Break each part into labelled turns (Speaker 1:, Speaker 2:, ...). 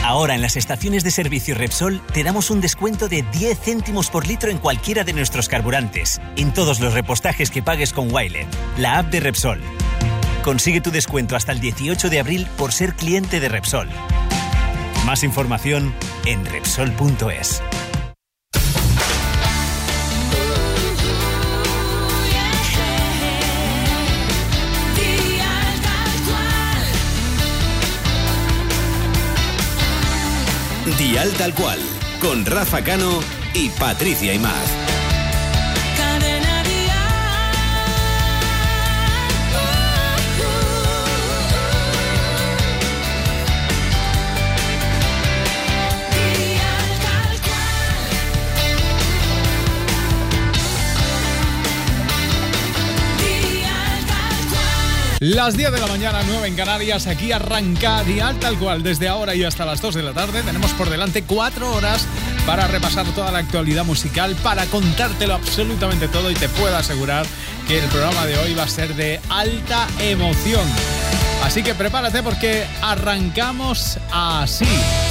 Speaker 1: Ahora en las estaciones de servicio Repsol te damos un descuento de 10 céntimos por litro en cualquiera de nuestros carburantes, en todos los repostajes que pagues con Wilet, la app de Repsol. Consigue tu descuento hasta el 18 de abril por ser cliente de Repsol. Más información en Repsol.es.
Speaker 2: Dial Tal Cual, con Rafa Cano y Patricia Imaz.
Speaker 3: Las 10 de la mañana, 9 en Canarias, aquí arranca Dial Tal Cual. Desde ahora y hasta las 2 de la tarde tenemos por delante 4 horas para repasar toda la actualidad musical, para contártelo absolutamente todo, y te puedo asegurar que el programa de hoy va a ser de alta emoción. Así que prepárate porque arrancamos así.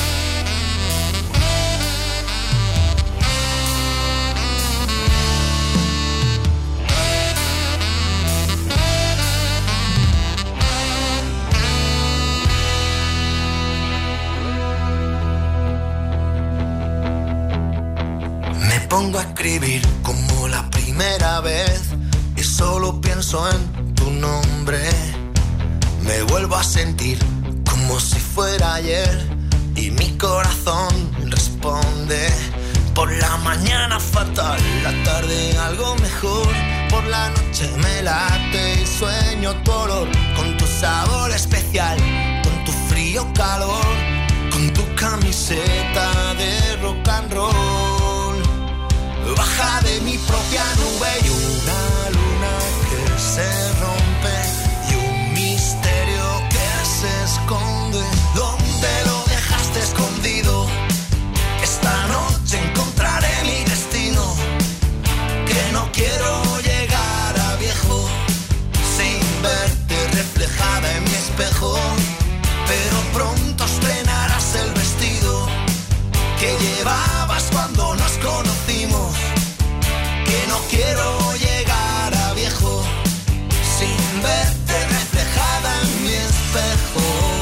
Speaker 4: Pongo a escribir como la primera vez y solo pienso en tu nombre. Me vuelvo a sentir como si fuera ayer y mi corazón responde. Por la mañana fatal, la tarde algo mejor. Por la noche me late y sueño tu olor, con tu sabor especial, con tu frío calor, con tu camiseta de rock and roll. Baja de mi propia nube y una luna que se rompe y un misterio que se esconde. ¿Dónde lo dejaste escondido? Esta noche encontraré mi destino, que no quiero llegar a viejo sin verte reflejada en mi espejo. Pero pronto estrenarás el vestido que llevabas cuando nos conocimos, que no quiero llegar a viejo sin verte reflejada en mi espejo.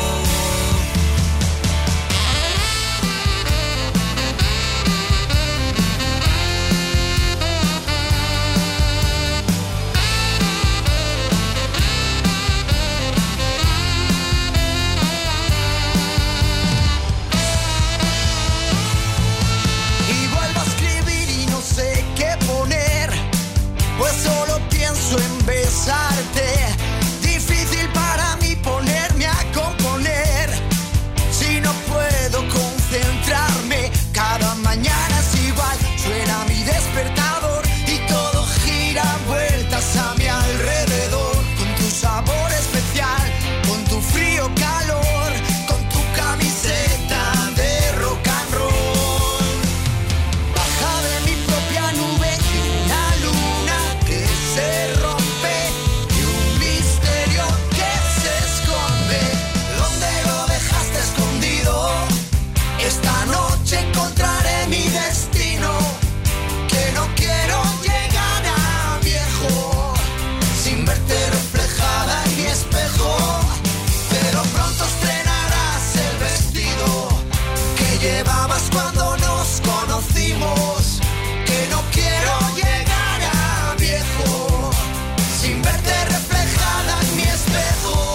Speaker 4: En besarte, difícil para mí ponerme a componer. Si no puedo concentrarme, cada mañana es igual. Suena mi despertador y todo gira vueltas a mi alrededor. Con tu sabor especial, con tu frío calor, con tu camiseta de rock and roll. Baja de mi propia nube y una luna que se rompe y un misterio que se esconde. ¿Dónde lo dejaste escondido? Esta noche encontraré mi destino, que no quiero llegar a viejo sin verte reflejada en mi espejo. Pero pronto estrenarás el vestido que llevabas cuando nos conocimos, que no quiero llegar a viejo sin verte reflejada en mi espejo.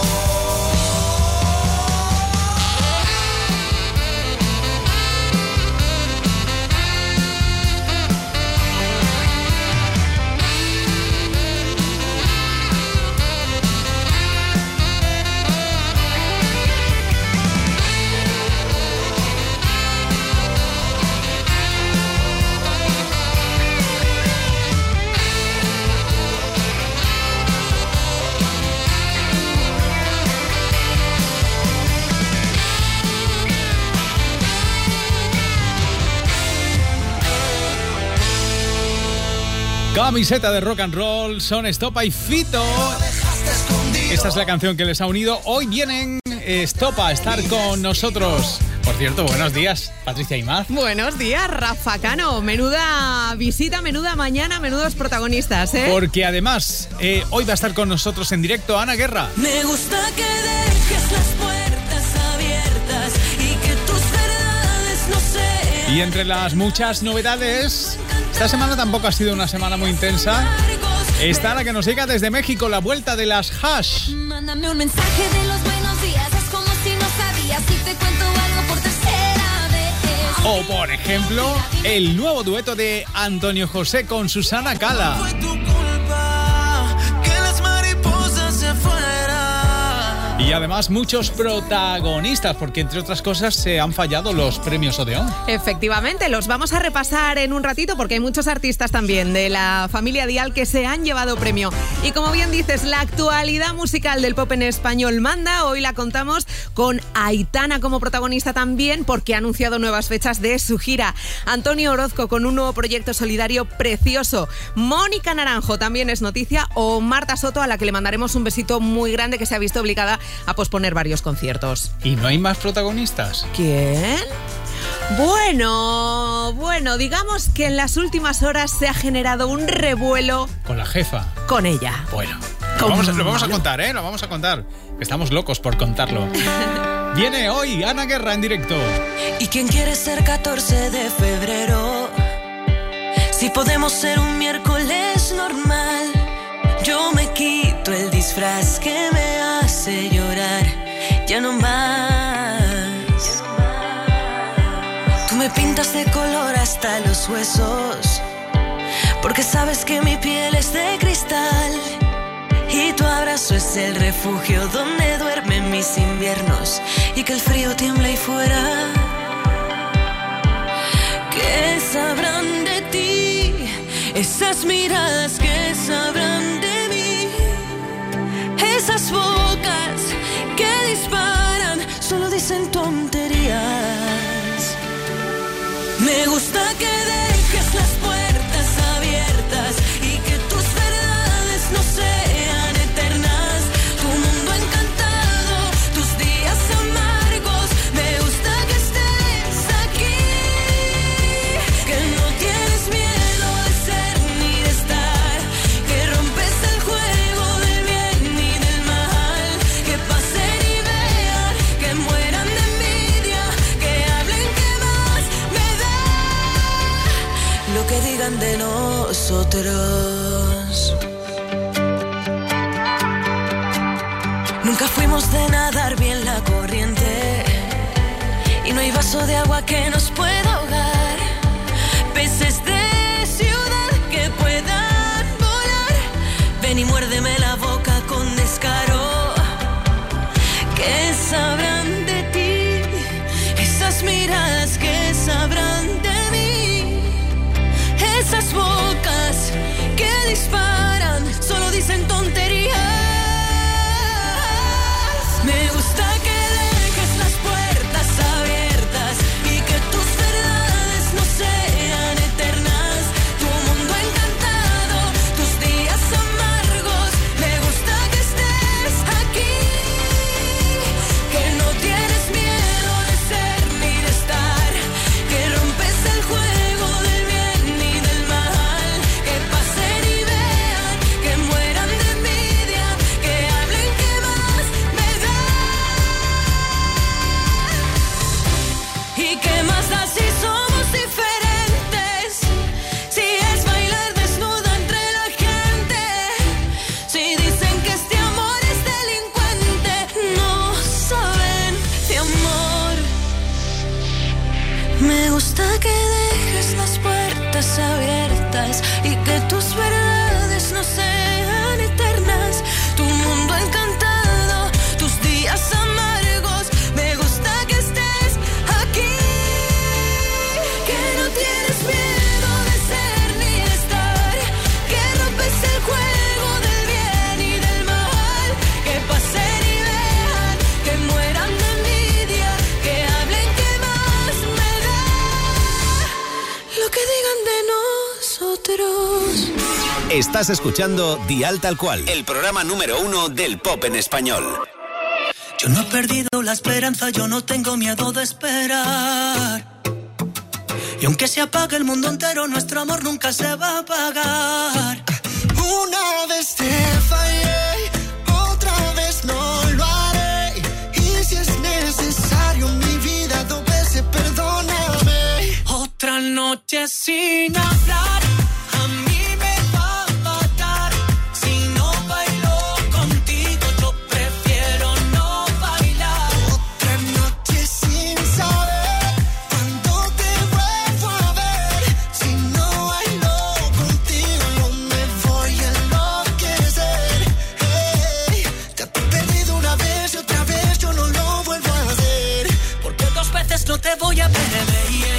Speaker 3: Camiseta de rock and roll, son Estopa y Fito. Esta es la canción que les ha unido. Hoy vienen Estopa a estar con nosotros Por cierto, buenos días, Patricia Aimaz.
Speaker 5: Buenos días, Rafa Cano. Menuda visita, menuda mañana, menudos protagonistas, ¿eh?
Speaker 3: Porque además, hoy va a estar con nosotros en directo Ana Guerra.
Speaker 6: Me gusta que dejes las puertas abiertas y que tus verdades no sean.
Speaker 3: Y entre las muchas novedades, esta semana tampoco ha sido una semana muy intensa. Está la que nos llega desde México, la vuelta de las Hash.
Speaker 6: Mándame un mensaje de los buenos días, es como si no sabías y te cuento algo por tercera vez.
Speaker 3: O, por ejemplo, el nuevo dueto de Antonio José con Susana Cala.
Speaker 7: Fue tu culpa que las mariposas se fueran.
Speaker 3: Y además muchos protagonistas, porque entre otras cosas se han fallado los premios Odeón.
Speaker 5: Efectivamente, los vamos a repasar en un ratito porque hay muchos artistas también de la familia Dial que se han llevado premio. Y como bien dices, la actualidad musical del pop en español manda. Hoy la contamos con Aitana como protagonista también porque ha anunciado nuevas fechas de su gira. Antonio Orozco con un nuevo proyecto solidario precioso. Mónica Naranjo también es noticia, o Marta Soto, a la que le mandaremos un besito muy grande, que se ha visto obligada a posponer varios conciertos.
Speaker 3: ¿Y no hay más protagonistas?
Speaker 5: ¿Quién? Bueno, digamos que en las últimas horas se ha generado un revuelo
Speaker 3: Con la jefa.
Speaker 5: con ella.
Speaker 3: Bueno, lo vamos a contar, ¿eh? Lo vamos a contar. Estamos locos por contarlo. Viene hoy Ana Guerra en directo.
Speaker 6: ¿Y quién quiere ser 14 de febrero? Si podemos ser un miércoles normal. Yo me quito el disfraz que me hace llorar. Ya no más. Tú me pintas de color hasta los huesos, porque sabes que mi piel es de cristal. Y tu abrazo es el refugio donde duermen mis inviernos, y que el frío tiembla ahí fuera. ¿Qué sabrán de ti? Esas miradas que sabrán de mí. Esas bocas que disparan solo dicen tonterías. Me gusta que dejes las puertas abiertas y que tus verdades no sean eternas. Tu mundo encantado, tus días amargos. Me gusta que estés aquí, que no tienes miedo de ser ni de estar, que rompes el juego del bien y del mal, que pasen y vean, que mueran de envidia, que hablen, que más me da lo que digan de nosotros. Nunca fuimos de nadar bien la corriente, y no hay vaso de agua que nos pueda ahogar. Peces de ciudad que puedan volar. Ven y muérdeme la boca con descaro. ¿Qué sabrán de ti? Esas miradas que sabrán de mí. Esas bocas que disparan solo dicen tonterías. Me gusta que dejes las puertas abiertas y que tus verdades no sean eternas. Tu mundo encantado, tus días amargos. Me gusta que estés aquí, que no tienes miedo de ser ni de estar, que rompes el juego del bien y del mal, que pasen y vean, que mueran de envidia, que hablen, que más me da. ¿Y qué más da si somos diferentes? Si es bailar desnuda entre la gente, si dicen que este amor es delincuente, no saben de amor. Me gusta que dejes las puertas abiertas y que tus verdades no sean eternas. Tu mundo encantado, tus días amargos. Me gusta que estés aquí, que no tienes miedo de ser ni de estar, que rompes el juego del bien y del mal, que pasen y vean, que mueran de envidia, que hablen, que más me da lo que digan de nosotros.
Speaker 2: Estás escuchando Dial Tal Cual, el programa número 1 del pop en español.
Speaker 7: Yo no he perdido la esperanza, yo no tengo miedo de esperar. Y aunque se apague el mundo entero, nuestro amor nunca se va a apagar.
Speaker 4: Una vez te fallé, otra vez no lo haré. Y si es necesario mi vida, 2 veces perdóname.
Speaker 7: Otra noche sin hablar, a mí me va a matar. Si no bailo contigo, yo prefiero no bailar.
Speaker 4: Otra noche sin saber cuándo te vuelvo a ver. Si no bailo contigo, yo me voy a enloquecer. Hey, ya te he perdido una vez y otra vez yo no lo vuelvo a hacer.
Speaker 7: Porque 2 veces no te voy a perder.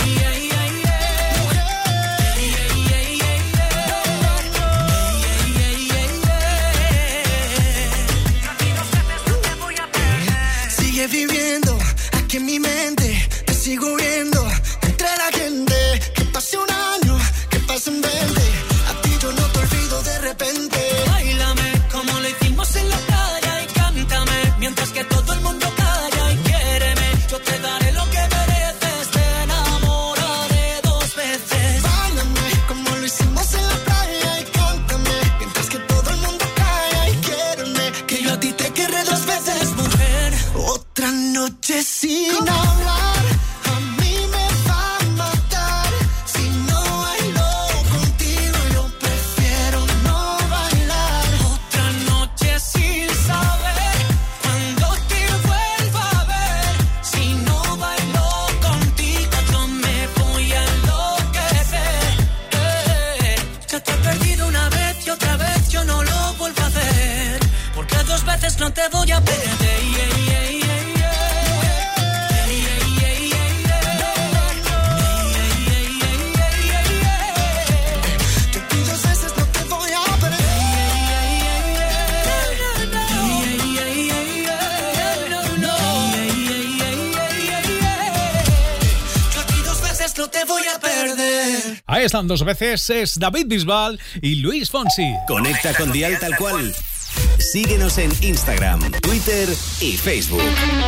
Speaker 4: Viviendo aquí en mi mente, te sigo viendo entre la gente. Que pase un año, que pasen 20, a ti yo no te olvido de repente.
Speaker 7: Báilame como lo hicimos en la playa y cántame mientras que todo el mundo calla y quiéreme. Yo te daré lo que mereces, te enamoraré 2 veces.
Speaker 4: Báilame como lo hicimos en la playa y cántame mientras que todo el mundo calla y quiéreme. Que yo a ti te querré 2 veces, mujer. Otra noche sin hablar, a mí me va a matar. Si no bailo contigo, yo prefiero no bailar.
Speaker 7: Otra noche sin saber cuándo te vuelva a ver. Si no bailo contigo, yo me voy a enloquecer. Ya te he perdido una vez y otra vez yo no lo vuelvo a hacer. Porque 2 veces no te voy a perder. No te voy a perder.
Speaker 3: Ahí están 2 veces, es David Bisbal y Luis Fonsi.
Speaker 2: Conecta con Dial Tal Cual. Síguenos en Instagram, Twitter y Facebook.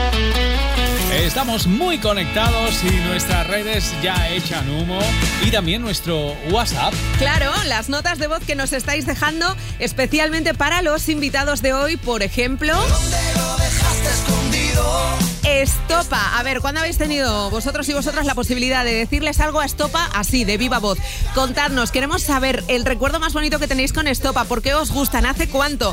Speaker 3: Estamos muy conectados y nuestras redes ya echan humo. Y también nuestro WhatsApp.
Speaker 5: Claro, las notas de voz que nos estáis dejando, especialmente para los invitados de hoy, por ejemplo...
Speaker 4: ¿Dónde lo dejaste escondido?
Speaker 5: Estopa. A ver, ¿cuándo habéis tenido vosotros y vosotras la posibilidad de decirles algo a Estopa así, de viva voz? Contadnos, queremos saber el recuerdo más bonito que tenéis con Estopa. ¿Por qué os gustan? ¿Hace cuánto?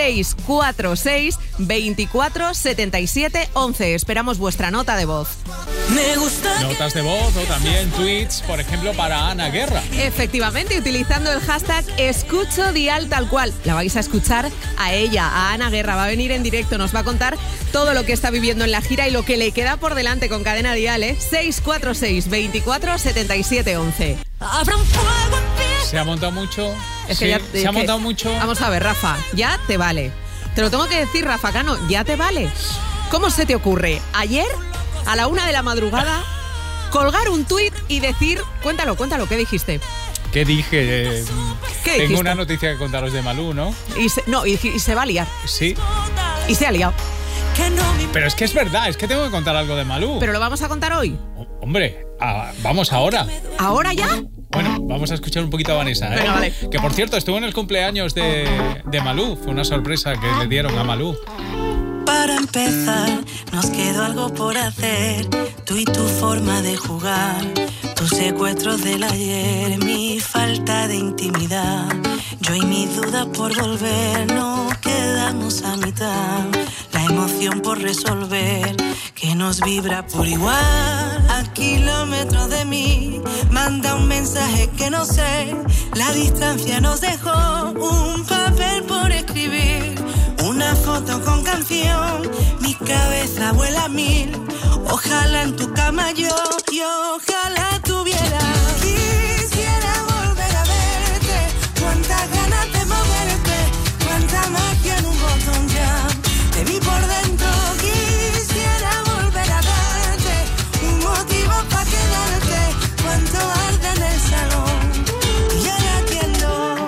Speaker 5: 646 24 77 11. Esperamos vuestra nota de voz.
Speaker 7: Me gusta.
Speaker 3: Notas de voz o también tweets, por ejemplo, para Ana Guerra.
Speaker 5: Efectivamente, utilizando el hashtag Escucho Dial Tal Cual. La vais a escuchar a ella, a Ana Guerra. Va a venir en directo, nos va a contar todo lo que está viviendo en la gira y lo que le queda por delante con Cadena Dial, 646 24 77 11.
Speaker 7: Habrá un fuego en pie.
Speaker 3: ¿Se ha montado mucho?
Speaker 5: Es que
Speaker 3: Sí,
Speaker 5: ya,
Speaker 3: ¿se ha montado mucho?
Speaker 5: Vamos a ver, Rafa, ya te vale. Te lo tengo que decir, Rafa Cano, ya te vale. ¿Cómo se te ocurre ayer, a la 1 de la madrugada, colgar un tuit y decir... Cuéntalo, ¿qué dijiste?
Speaker 3: ¿Qué dije?
Speaker 5: ¿Qué
Speaker 3: Tengo
Speaker 5: dijiste?
Speaker 3: una noticia que contaros de Malú, ¿no?
Speaker 5: Y se va a liar.
Speaker 3: Sí.
Speaker 5: Y se ha liado.
Speaker 7: Que no me
Speaker 3: Pero es que es verdad, es que tengo que contar algo de Malú.
Speaker 5: ¿Pero lo vamos a contar hoy?
Speaker 3: Hombre, vamos ahora.
Speaker 5: ¿Ahora ya?
Speaker 3: Bueno, vamos a escuchar un poquito a Vanessa, ¿eh?
Speaker 5: Venga, vale.
Speaker 3: Que por cierto, estuvo en el cumpleaños de Malú. Fue una sorpresa que le dieron a Malú.
Speaker 8: Para empezar, nos quedó algo por hacer. Tú y tu forma de jugar, tus secuestros del ayer, mi falta de intimidad. Yo y mis dudas por volver, nos quedamos a mitad. La emoción por resolver, que nos vibra por igual. A kilómetros de mí, manda un mensaje que no sé. La distancia nos dejó un papel por escribir. Una foto con canción, mi cabeza vuela a 1000. Ojalá en tu cama yo ojalá tuviera. Quisiera volver a verte, cuántas ganas de moverte, cuánta magia en un botón ya. Te vi por dentro, quisiera volver a darte un motivo para quedarte, cuánto arde en el salón. Y ahora atiendo.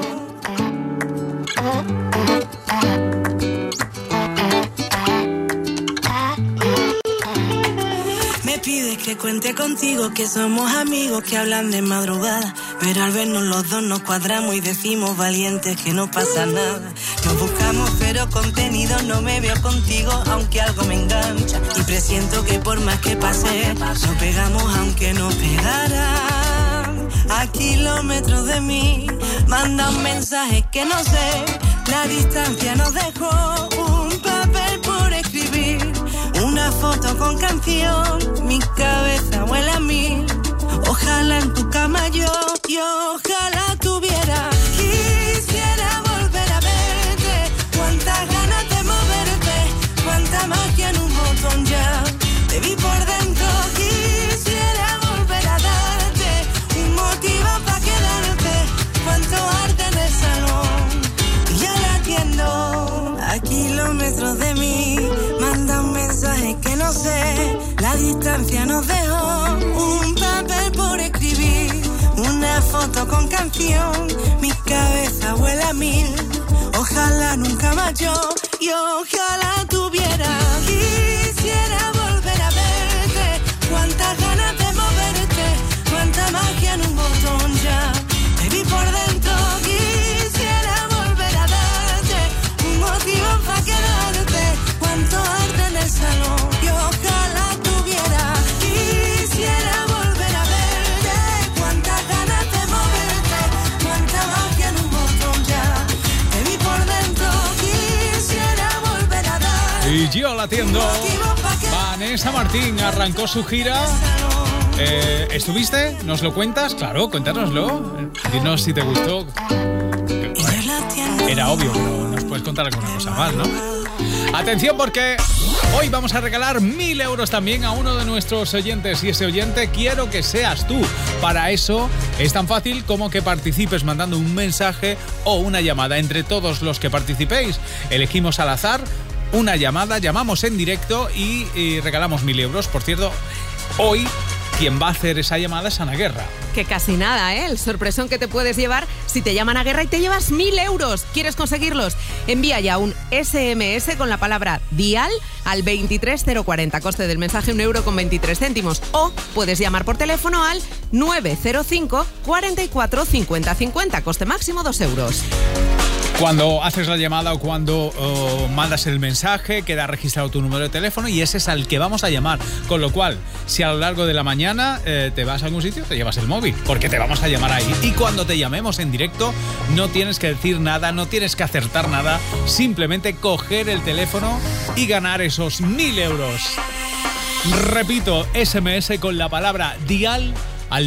Speaker 8: pides que cuente contigo, que somos amigos que hablan de madrugada, pero al vernos los dos nos cuadramos y decimos valientes que no pasa nada. Nos buscamos pero contenido, no me veo contigo aunque algo me engancha, y presiento que por más que pase nos pegamos aunque no pegaran. A kilómetros de mí manda un mensaje que no sé, la distancia nos dejó un papel por escribir, una foto con canción, mi cabeza huele a mí. Ojalá en tu cama yo ojalá tuviera. Quisiera volver a verte, cuántas ganas de moverte, cuánta magia en un botón ya. Te vi por dentro, quisiera volver a darte un motivo para quedarte, cuánto arte en el salón. Y ya la atiendo a kilómetros de mí, manda un mensaje que no sé, la distancia nos dejó un papel por escribir, una foto con canción, mi cabeza huele a mil. Ojalá nunca más yo ojalá tuviera. Quisiera volver a verte, cuántas ganas de moverte, cuánta magia en un botón ya. Te vi por dentro, quisiera volver a darte un motivo para quedarte, cuánto arte en el salón. Y ojalá tuviera. Quisiera volver a verte, cuántas ganas de moverte, cuánta magia en un botón ya. Te vi por dentro, quisiera volver a darte.
Speaker 3: Y yo la atiendo. Vanessa Martín arrancó su gira. ¿Estuviste? ¿Nos lo cuentas? Claro, cuéntanoslo. Dinos si te gustó. Era obvio, pero nos puedes contar alguna cosa más, ¿no? Atención, porque hoy vamos a regalar 1.000 euros también a uno de nuestros oyentes, y ese oyente quiero que seas tú. Para eso es tan fácil como que participes mandando un mensaje o una llamada. Entre todos los que participéis, elegimos al azar una llamada, llamamos en directo y regalamos 1.000 euros. Por cierto, hoy quien va a hacer esa llamada es Ana Guerra.
Speaker 5: Que casi nada, ¿eh? El sorpresón que te puedes llevar si te llaman a Guerra y te llevas 1.000 euros. ¿Quieres conseguirlos? Envía ya un SMS con la palabra Dial al 23040. Coste del mensaje 1,23 €. O puedes llamar por teléfono al 905 44 50 50. Coste máximo 2 euros.
Speaker 3: Cuando haces la llamada o cuando mandas el mensaje, queda registrado tu número de teléfono y ese es al que vamos a llamar. Con lo cual, si a lo largo de la mañana te vas a algún sitio, te llevas el móvil, porque te vamos a llamar ahí. Y cuando te llamemos en directo, no tienes que decir nada, no tienes que acertar nada, simplemente coger el teléfono y ganar esos 1.000 euros. Repito, SMS con la palabra Dial al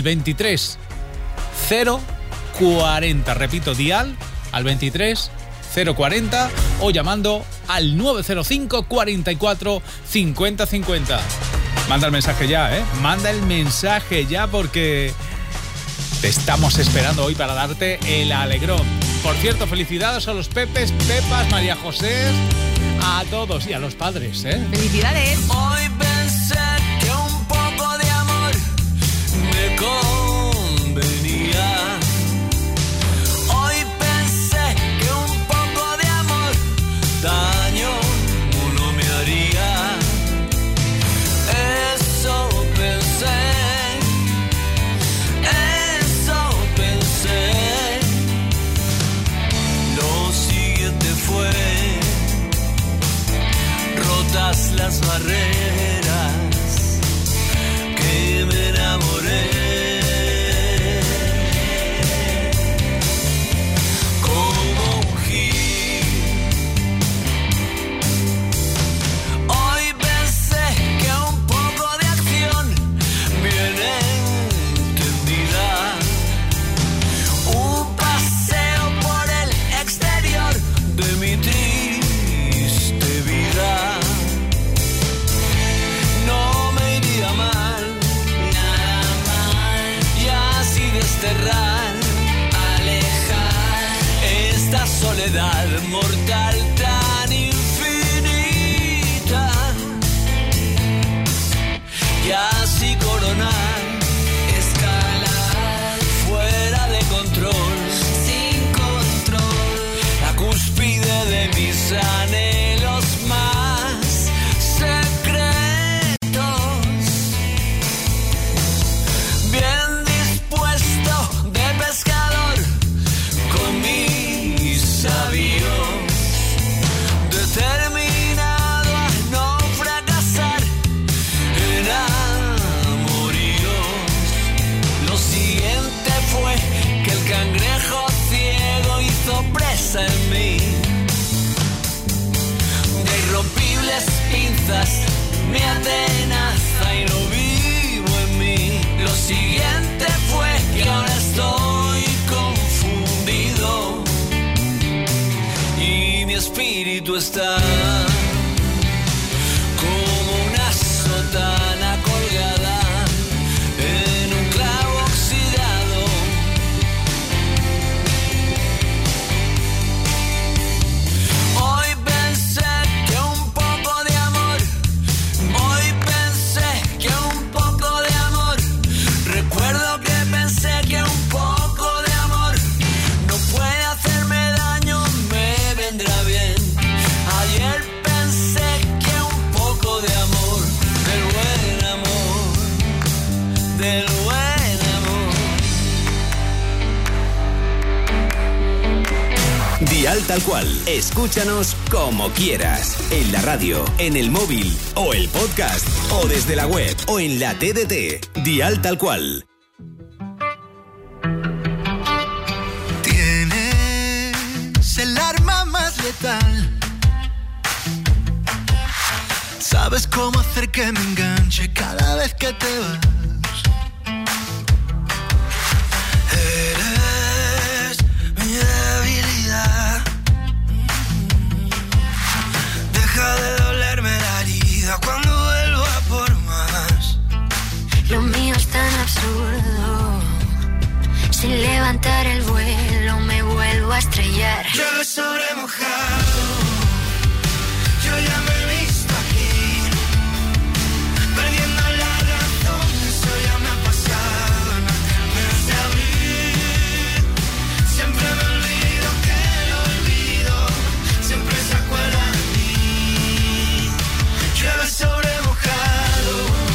Speaker 3: 23040. Repito, Dial al 23040 o llamando al 905 44 50 50. Manda el mensaje ya, manda el mensaje ya, porque te estamos esperando hoy para darte el alegrón. Por cierto, felicidades a los Pepes, Pepas, María José, a todos y a los padres,
Speaker 5: ¡Felicidades!
Speaker 7: Hoy pensé que un poco de amor me convenía. Daño no me haría. Eso pensé. Lo siguiente fue rotas las barreras. me atenaza y lo vivo en mí. Lo siguiente fue que ahora estoy confundido y mi espíritu está como una sotana colgada en un clavo oxidado. Hoy pensé que un poco de amor, hoy pensé que un poco de amor, recuerdo que pensé que un poco de amor no puede hacerme daño, me vendrá bien. Ayer pensé que un poco de amor, del buen amor, del buen amor.
Speaker 2: Dial Tal Cual. Escúchanos como quieras. En la radio, en el móvil o el podcast o desde la web o en la TDT. Dial Tal Cual.
Speaker 4: Tienes el arma más letal. Sabes cómo hacer que me enganche cada vez que te vas. Eres mi debilidad. Deja de dolerme la herida cuando vuelva por más.
Speaker 6: Lo mío es tan absurdo. Sin levantar el vuelo me vuelvo a estrellar.
Speaker 4: Llueve sobre mojado. Yo ya me he visto aquí, perdiendo la razón. Eso ya me ha pasado en el mes de abril. Siempre me olvido que lo olvido. Siempre se acuerda de mí. Llueve sobre mojado.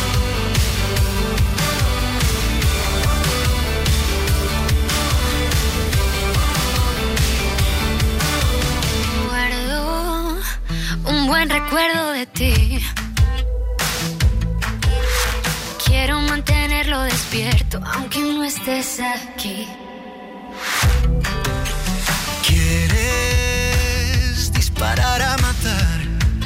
Speaker 6: Guardo un buen recuerdo de ti. Quiero mantenerlo despierto aunque no estés aquí.
Speaker 4: Quieres disparar a matar.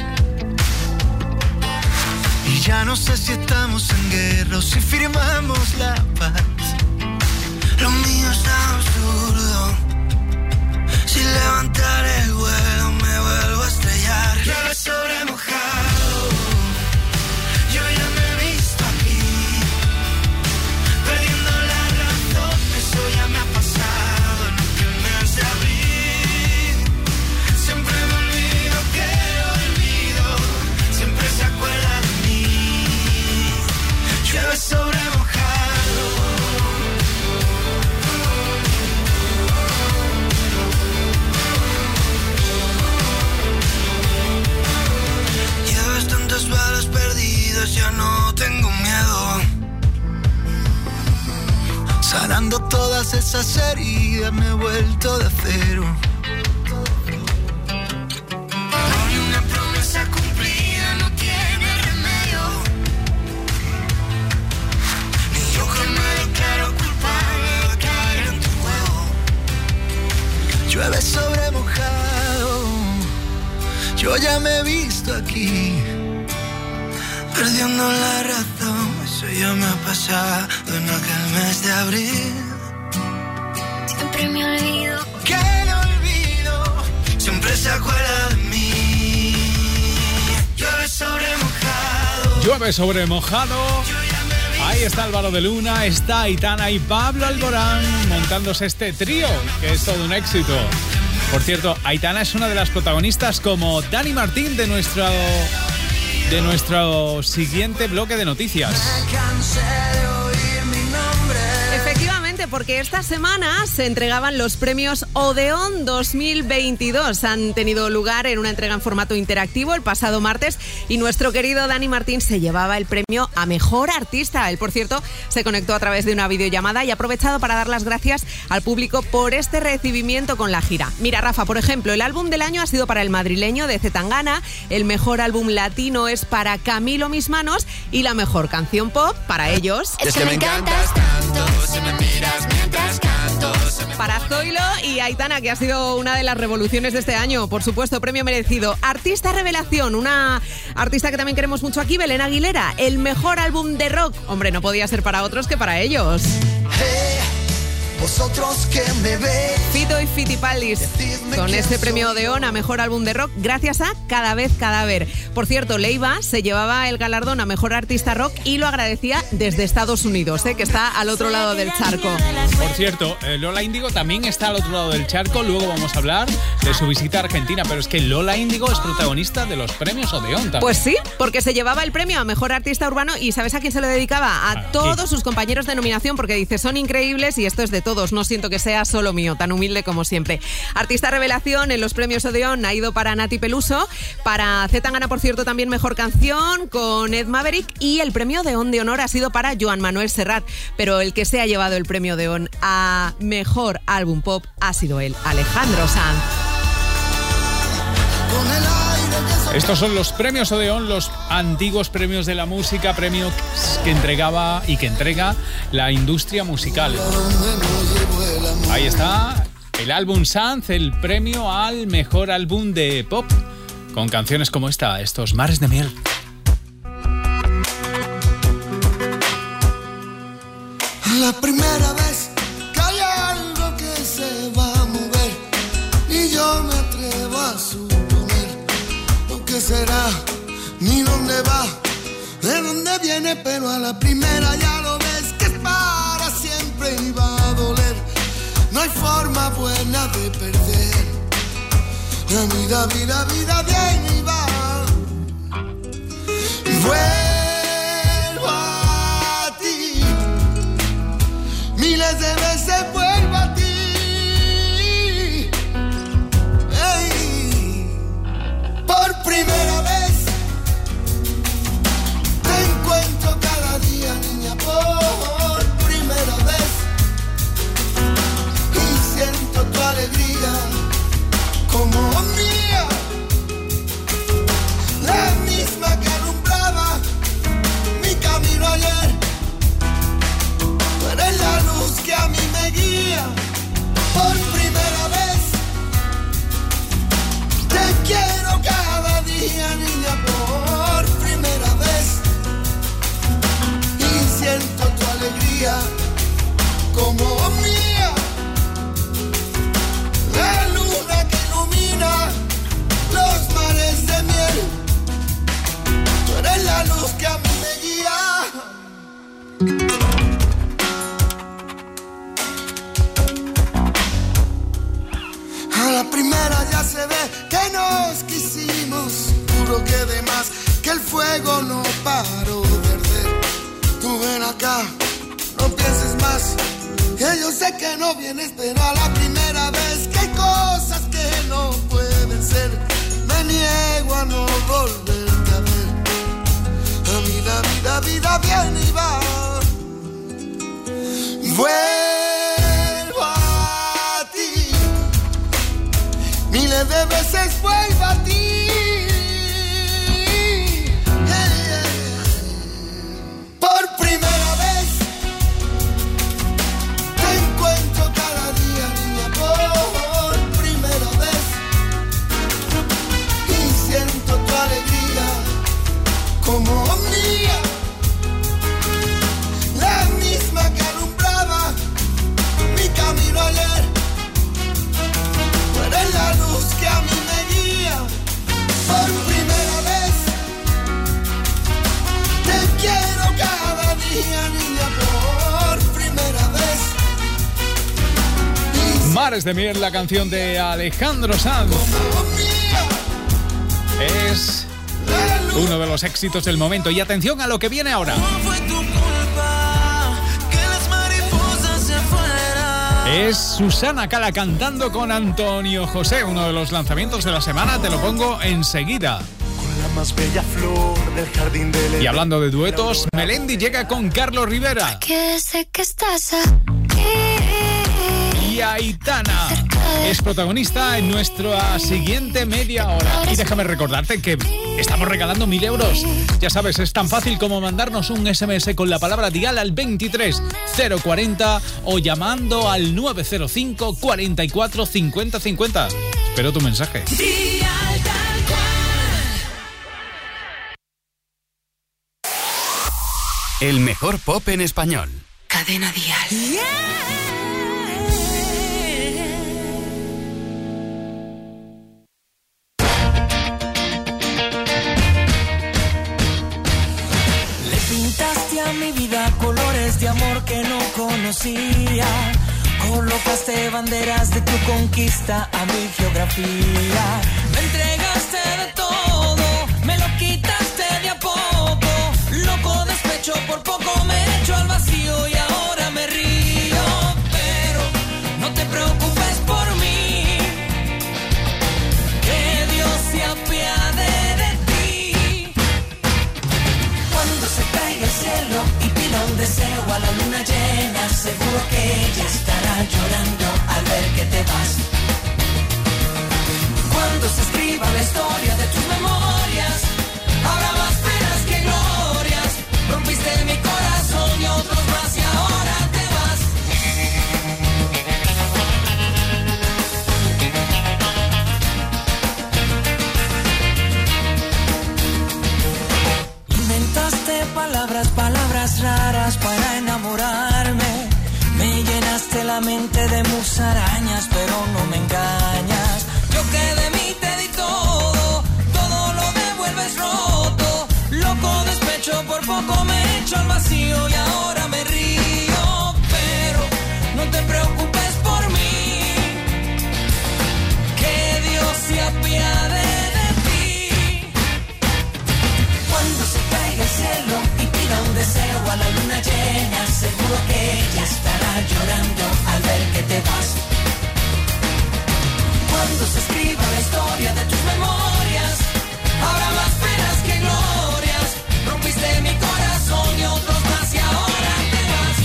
Speaker 4: Y ya no sé si estamos en guerra o si firmamos la paz. Lo mío es tan absurdo. Sin levantar el vuelo me vuelvo a estrellar. Llueve sobre mojado. Yo ya me he visto aquí, perdiendo la razón. Eso ya me ha pasado en el mes de abril. Siempre me olvido que lo olvido. Siempre se acuerda de mí. Llueve sobre mojado. Llevas tantas balas perdidas, ya no tengo miedo. Sanando todas esas heridas me he vuelto de acero. No hay una promesa cumplida, no tiene remedio. Ni yo que me declaro culpable de caer en tu juego. Llueve sobre mojado. Yo ya me he visto aquí, perdiendo la razón. Eso ya me ha pasado en aquel mes de abril.
Speaker 6: Siempre me olvido.
Speaker 4: Que no olvido, siempre se acuerda de mí. Llueve sobre mojado.
Speaker 3: Llueve sobre mojado. Ahí está Álvaro de Luna, está Aitana y Pablo Alborán montándose este trío, que es todo un éxito. Por cierto, Aitana es una de las protagonistas como Dani Martín de nuestro siguiente bloque de noticias.
Speaker 5: Efectivamente, porque esta semana se entregaban los premios Odeón 2022. Han tenido lugar en una entrega en formato interactivo el pasado martes y nuestro querido Dani Martín se llevaba el premio a Mejor Artista. Él, por cierto, se conectó a través de una videollamada y ha aprovechado para dar las gracias al público por este recibimiento con la gira. Mira, Rafa, por ejemplo, el álbum del año ha sido para El Madrileño de C. Tangana, el mejor álbum latino es para Camilo Mis Manos y la mejor canción pop para ellos.
Speaker 6: Es que me encantas tanto, si me miras mientras canto, se me
Speaker 5: Para Zoilo y Aitana, que ha sido una de las revoluciones de este año, por supuesto, premio merecido. Artista revelación, una artista que también queremos mucho aquí, Belén Aguilera, el mejor álbum de rock. Hombre, no podía ser para otros que para ellos.
Speaker 4: Vosotros que me veis.
Speaker 5: Fito y Fitipaldis con este premio Odeón a mejor álbum de rock gracias a Cada vez Cadáver. Por cierto, Leiva se llevaba el galardón a mejor artista rock y lo agradecía desde Estados Unidos, que está al otro lado del charco.
Speaker 3: Por cierto, Lola Índigo también está al otro lado del charco. Luego vamos a hablar de su visita a Argentina, pero es que Lola Índigo es protagonista de los premios Odeón también.
Speaker 5: Pues sí, porque se llevaba el premio a mejor artista urbano y ¿sabes a quién se lo dedicaba? A todos sus compañeros de nominación, porque dice, son increíbles y esto es de todos, no siento que sea solo mío, tan humilde como siempre. Artista revelación en los premios Odeón ha ido para Nati Peluso, para Zetangana, por cierto, también mejor canción con Ed Maverick, y el premio Odeón de honor ha sido para Joan Manuel Serrat, pero el que se ha llevado el premio Odeón a mejor álbum pop ha sido él, Alejandro Sanz.
Speaker 3: Estos son los premios Odeón, los antiguos premios de la música, premios que entregaba y que entrega la industria musical. Ahí está el álbum Sanz, el premio al mejor álbum de pop, con canciones como esta, estos Mares de Miel.
Speaker 4: La primera vez que hay algo que se va a mover y yo me atrevo a suponer lo que será, ni dónde va, de dónde viene, pero a la primera ya lo ves que es para siempre y va a doler. No hay forma buena de perder. La vida viene y va. Vuelvo a ti. Miles de veces vuelvo a ti. Hey. Por primera vez te encuentro cada día, niña, por primera vez. Y siento tu alegría como mía, la misma que alumbraba mi camino ayer. Tú eres la luz que a mí me guía. Por primera vez te quiero cada día, niña, por primera vez. Y siento tu alegría como mía, la luna que ilumina los mares de miel. Tú eres la luz que a mí me guía. A la primera ya se ve que nos quisimos, juro que de más, que el fuego no paró de arder. Tú ven acá, no pienses más, que yo sé que no vienes, pero a la primera vez que hay cosas que no pueden ser, me niego a no volverte a ver. A mí la vida viene y va. Vuelvo a ti. Miles de veces vuelvo a ti. Por primera vez te encuentro cada día, niña, por primera vez. Y siento tu alegría como mía, la misma que alumbraba mi camino ayer. Tú eres la luz que a mí me guía. Por primera vez te quiero cada día, niña, por primera vez.
Speaker 3: Mares de Miel, la canción de Alejandro Sanz. Es uno de los éxitos del momento. Y atención a lo que viene ahora. Es Susana Cala cantando con Antonio José, uno de los lanzamientos de la semana. Te lo pongo enseguida.
Speaker 9: Con la más bella flor del jardín del...
Speaker 3: Y hablando de duetos, Melendi llega con Carlos Rivera.
Speaker 6: Que sé que estás aquí.
Speaker 3: Y y Aitana. Es protagonista en nuestra siguiente media hora. Y déjame recordarte que estamos regalando 1.000 euros. Ya sabes, es tan fácil como mandarnos un SMS con la palabra Dial al 23040 o llamando al 905 44 50 50. Espero tu mensaje.
Speaker 2: El mejor pop en español.
Speaker 8: Cadena Dial.
Speaker 7: Le pintaste a mi vida colores de amor que no conocía. Colocaste banderas de tu conquista a mi geografía. Me entregaste de todo, me lo quitaste de a poco. Loco despecho, por poco me echo al vacío y ahora me río. Pero no te preocupes por mí, que Dios se apiade de ti. Cuando se caiga el cielo y pida un deseo a la luna llena, seguro que ella estará llorando al ver que te vas. Cuando se escriba la historia de tus memorias, habrá más penas que glorias. Rompiste mi corazón y otros más y ahora te vas. Inventaste palabras raras para enamorarme. Me llenaste la mente de musarañas, pero no me engañas. Yo que de mí te di todo, todo lo devuelves roto. Loco despecho, por poco me echo al vacío y ahora me río. Pero no te preocupes por mí, que Dios se apiade de ti. Cuando se caiga el cielo y pida un deseo a la luna llena, seguro que ella estará llorando al ver que te vas. Cuando se escriba la historia de tus memorias, habrá más penas que glorias. Rompiste mi corazón y otros más y ahora te vas.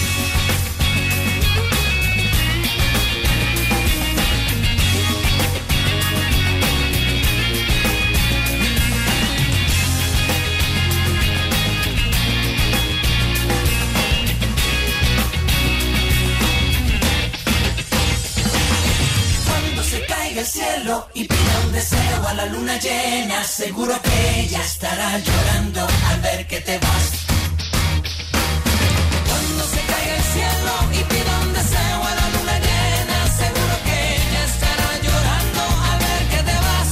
Speaker 7: Cuando se caiga el cielo y pida un deseo a la luna llena, seguro que ella estará llorando al ver que te vas. Cuando se caiga el cielo y pida un deseo a la luna llena, seguro que ella estará llorando al ver que te vas.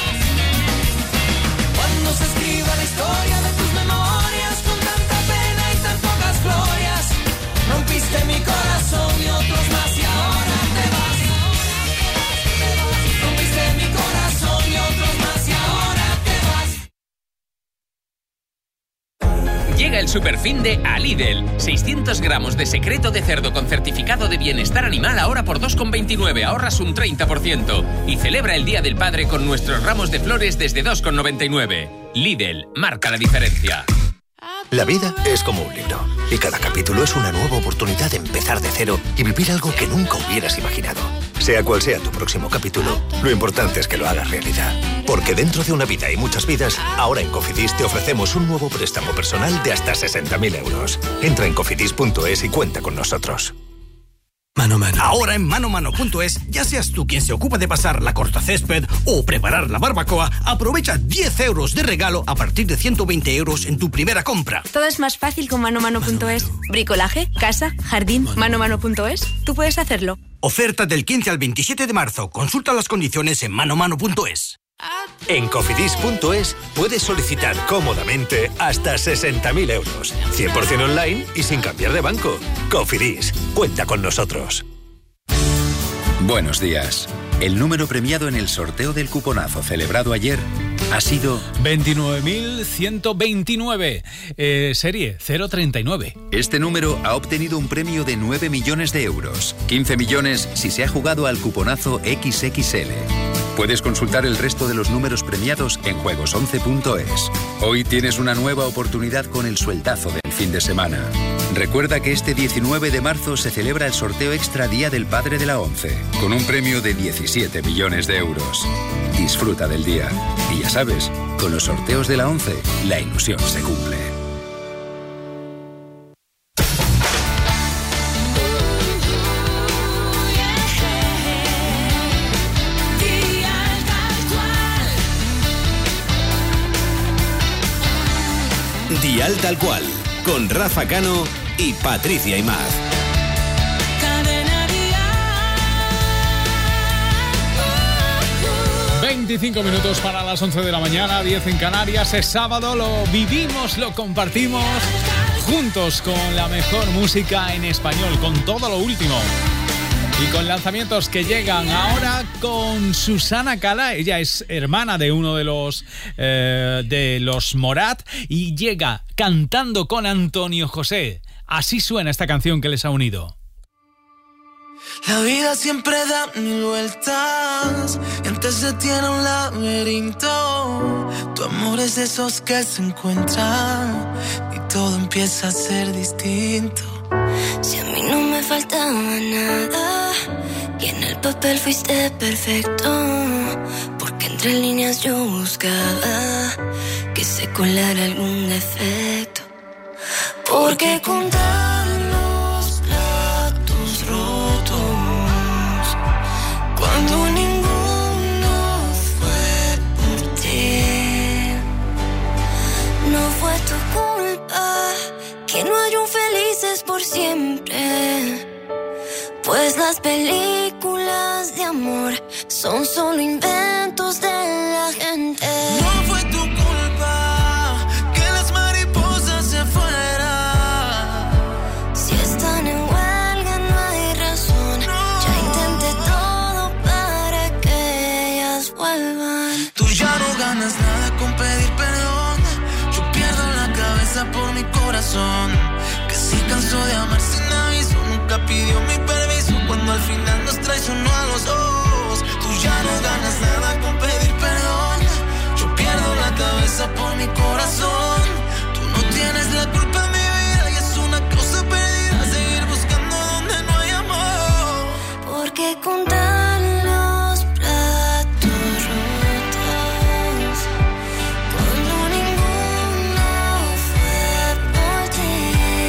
Speaker 7: Cuando se escriba la historia de tus memorias con tanta pena y tan pocas glorias, rompiste mi corazón y otros más y ahora te vas. Rompiste mi corazón y otros más y ahora te vas.
Speaker 10: Llega el superfinde a Lidl. 600 gramos de secreto de cerdo con certificado de bienestar animal ahora por 2,29, ahorras un 30%. Y celebra el Día del Padre con nuestros ramos de flores desde 2,99. Lidl, marca la diferencia.
Speaker 11: La vida es como un libro y cada capítulo es una nueva oportunidad de empezar de cero y vivir algo que nunca hubieras imaginado. Sea cual sea tu próximo capítulo, lo importante es que lo hagas realidad. Porque dentro de una vida y muchas vidas, ahora en Cofidis te ofrecemos un nuevo préstamo personal de hasta 60.000 euros. Entra en cofidis.es y cuenta con nosotros.
Speaker 12: Mano Mano. Ahora en manomano.es, ya seas tú quien se ocupa de pasar la cortacésped o preparar la barbacoa, aprovecha 10 euros de regalo a partir de 120 euros en tu primera compra.
Speaker 13: Todo es más fácil con manomano.es. Bricolaje, casa, jardín, manomano.es. Tú puedes hacerlo.
Speaker 12: Oferta del 15 al 27 de marzo. Consulta las condiciones en manomano.es.
Speaker 11: En cofidis.es puedes solicitar cómodamente hasta 60.000 euros, 100% online y sin cambiar de banco. Cofidis, cuenta con nosotros.
Speaker 14: Buenos días. El número premiado en el sorteo del cuponazo celebrado ayer ha sido
Speaker 3: 29.129, serie 039.
Speaker 14: Este número ha obtenido un premio de 9 millones de euros, 15 millones si se ha jugado al cuponazo XXL. Puedes consultar el resto de los números premiados en juegos11.es. Hoy tienes una nueva oportunidad con el sueldazo del fin de semana. Recuerda que este 19 de marzo se celebra el sorteo extra Día del Padre de la ONCE, con un premio de 17 millones de euros. Disfruta del día. Y ya sabes, con los sorteos de la ONCE, la ilusión se cumple.
Speaker 2: Dial Tal Cual, con Rafa Cano y Patricia Imaz.
Speaker 3: 25 minutos para las 11 de la mañana, 10 en Canarias. Es sábado, lo vivimos, lo compartimos juntos con la mejor música en español, con todo lo último. Y con lanzamientos que llegan ahora con Susana Cala. Ella es hermana de uno de los Morat y llega cantando con Antonio José. Así suena esta canción que les ha unido.
Speaker 15: La vida siempre da mil vueltas y antes se tiene un laberinto. Tu amor es de esos que se encuentran y todo empieza a ser distinto.
Speaker 6: Si a mí no me faltaba nada y en el papel fuiste perfecto, porque entre líneas yo buscaba que se colara algún defecto. Porque contar los platos rotos cuando ninguno fue por ti. No fue tu culpa que no hay un felices por siempre, pues las películas de amor son solo inventos de la gente.
Speaker 15: No fue tu culpa que las mariposas se fueran.
Speaker 6: Si están en huelga no hay razón, ya intenté todo para que ellas vuelvan.
Speaker 15: Tú ya no ganas nada con pedir perdón, yo pierdo la cabeza por mi corazón, que si cansó de amar sin aviso, nunca pidió mi permiso cuando al final nos traicionó a los dos. Tú ya no ganas nada con pedir perdón, yo pierdo la cabeza por mi corazón. Tú no tienes la culpa en mi vida y es una cosa perdida seguir buscando donde no hay amor.
Speaker 6: Porque contar los platos rotos cuando ninguno fue por ti.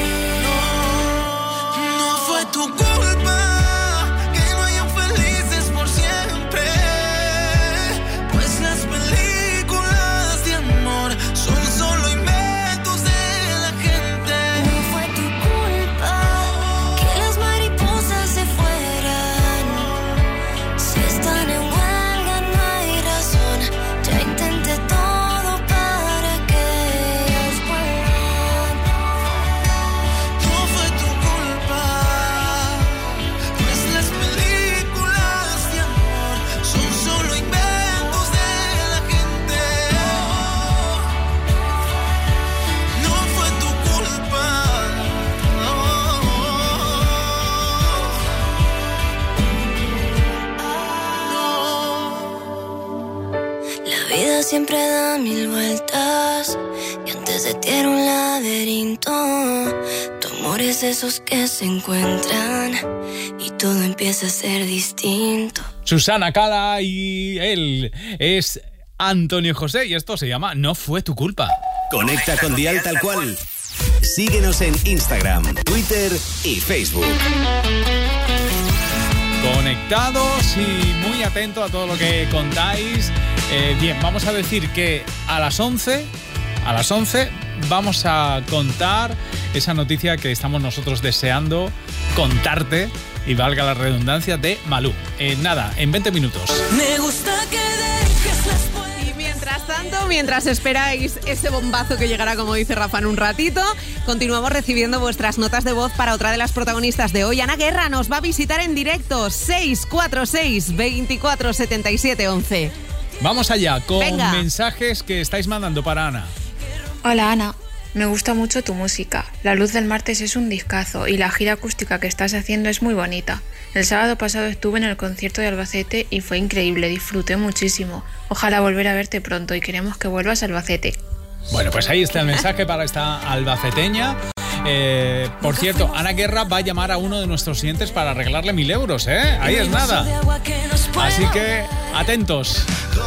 Speaker 15: No fue tu culpa que no hayan felices por siempre, pues las películas de amor son solo inventos de la gente.
Speaker 6: No fue tu culpa que las mariposas se fueran. Si están en huelga no hay razón, ya intenté todo para que ellos vuelvan.
Speaker 15: No fue tu culpa, pues las películas de amor son solo inventos de la gente. No fue tu culpa.
Speaker 6: La vida siempre da mil vueltas y antes de ti era un laberinto. Tu amor es de esos que se encuentran y todo empieza a ser distinto.
Speaker 3: Susana Cala y él es Antonio José y esto se llama No fue tu culpa.
Speaker 2: Conecta con Dial Tal Cual. Síguenos en Instagram, Twitter y Facebook.
Speaker 3: Conectados y muy atentos a todo lo que contáis. Bien, vamos a decir que a las 11 vamos a contar esa noticia que estamos nosotros deseando contarte, y valga la redundancia, de Malú. Nada, en 20 minutos.
Speaker 6: Me gusta que dejes las puertas.
Speaker 5: Y mientras tanto, mientras esperáis ese bombazo que llegará, como dice Rafa, en un ratito, continuamos recibiendo vuestras notas de voz para otra de las protagonistas de hoy. Ana Guerra nos va a visitar en directo. 646 24 77 11.
Speaker 3: Vamos allá con
Speaker 5: Venga.
Speaker 3: mensajes que estáis mandando para Ana.
Speaker 16: Hola Ana, me gusta mucho tu música. La Luz del Martes es un discazo y la gira acústica que estás haciendo es muy bonita. El sábado pasado estuve en el concierto de Albacete y fue increíble, disfruté muchísimo. Ojalá volver a verte pronto y queremos que vuelvas a Albacete.
Speaker 3: Bueno, pues ahí está el mensaje para esta albaceteña. Por cierto, Ana Guerra va a llamar a uno de nuestros clientes para arreglarle 1.000 euros, ¿eh? Ahí es nada. Así que atentos.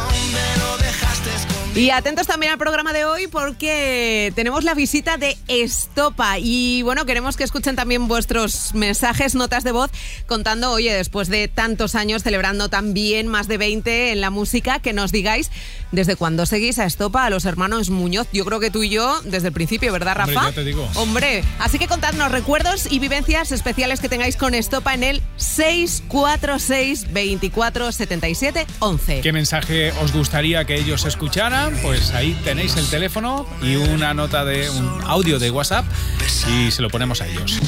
Speaker 5: Y atentos también al programa de hoy porque tenemos la visita de Estopa y bueno, queremos que escuchen también vuestros mensajes, notas de voz, contando, oye, después de tantos años celebrando también más de 20 en la música, que nos digáis desde cuándo seguís a Estopa, a los hermanos Muñoz. Yo creo que tú y yo desde el principio, ¿verdad, Rafa?
Speaker 3: Hombre, ya te digo.
Speaker 5: Hombre, así que contadnos recuerdos y vivencias especiales que tengáis con Estopa en el 646 24 77 11.
Speaker 3: ¿Qué mensaje os gustaría que ellos escucharan? Pues ahí tenéis el teléfono y una nota de un audio de WhatsApp y se lo ponemos a ellos.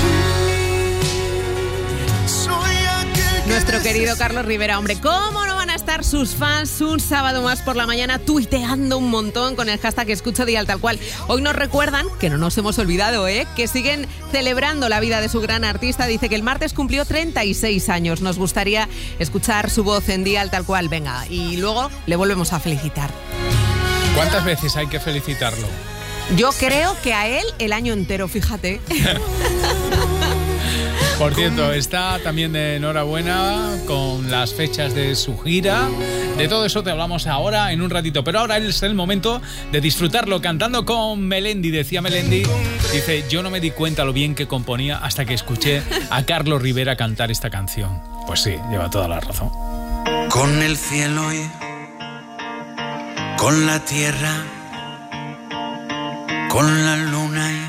Speaker 5: Nuestro querido Carlos Rivera, hombre, ¿cómo no van a estar sus fans un sábado más por la mañana tuiteando un montón con el hashtag Escucho Dial Tal Cual? Hoy nos recuerdan, que no nos hemos olvidado, que siguen celebrando la vida de su gran artista. Dice que el martes cumplió 36 años. Nos gustaría escuchar su voz en Dial Tal Cual. Venga, y luego le volvemos a felicitar.
Speaker 3: ¿Cuántas veces hay que felicitarlo?
Speaker 5: Yo creo que a él el año entero, fíjate.
Speaker 3: Por cierto, está también de enhorabuena con las fechas de su gira. De todo eso te hablamos ahora en un ratito. Pero ahora es el momento de disfrutarlo cantando con Melendi. Decía Melendi, dice, yo no me di cuenta lo bien que componía hasta que escuché a Carlos Rivera cantar esta canción. Pues sí, lleva toda la razón.
Speaker 17: Con el cielo y con la tierra, con la luna y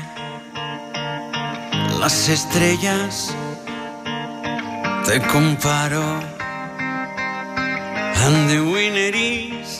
Speaker 17: las estrellas, te comparo. And the winner is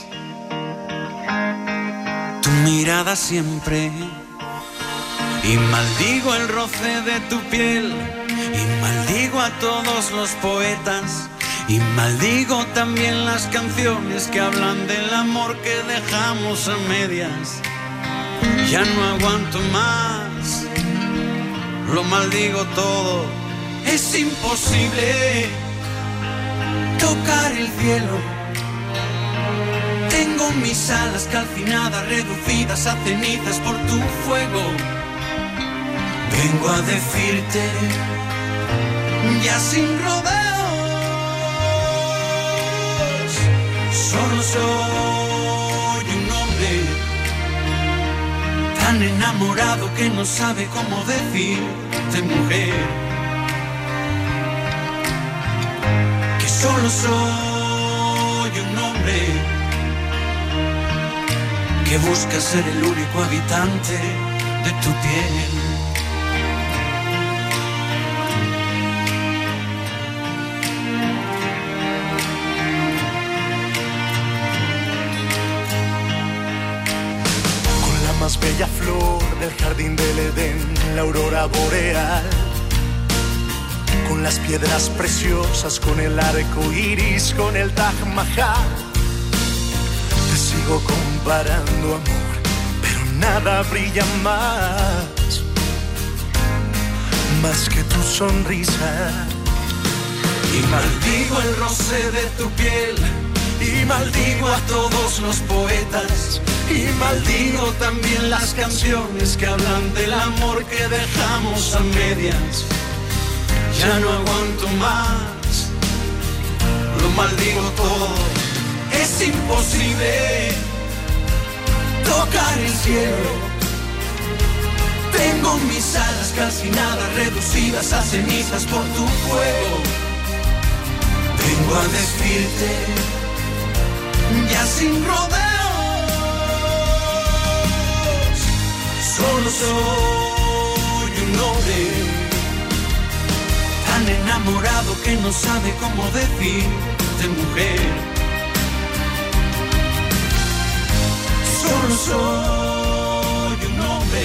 Speaker 17: tu mirada siempre. Y maldigo el roce de tu piel, y maldigo a todos los poetas, y maldigo también las canciones que hablan del amor que dejamos a medias. Ya no aguanto más, lo maldigo todo. Es imposible tocar el cielo. Tengo mis alas calcinadas, reducidas a cenizas por tu fuego. Vengo a decirte, ya sin rodeos, solo soy un hombre tan enamorado que no sabe cómo decirte mujer. Que solo soy un hombre que busca ser el único habitante de tu piel.
Speaker 9: Más bella flor del jardín del Edén, la aurora boreal, con las piedras preciosas, con el arco iris, con el Taj Mahal. Te sigo comparando, amor, pero nada brilla más que tu sonrisa.
Speaker 17: Y maldigo el roce de tu piel, y maldigo a todos los poetas, y maldigo también las canciones que hablan del amor que dejamos a medias. Ya no aguanto más, lo maldigo todo. Es imposible tocar el cielo. Tengo mis alas calcinadas, reducidas a cenizas por tu fuego. Vengo a decirte, ya sin rodeos, solo soy un hombre tan enamorado que no sabe cómo decirte mujer. Solo soy un hombre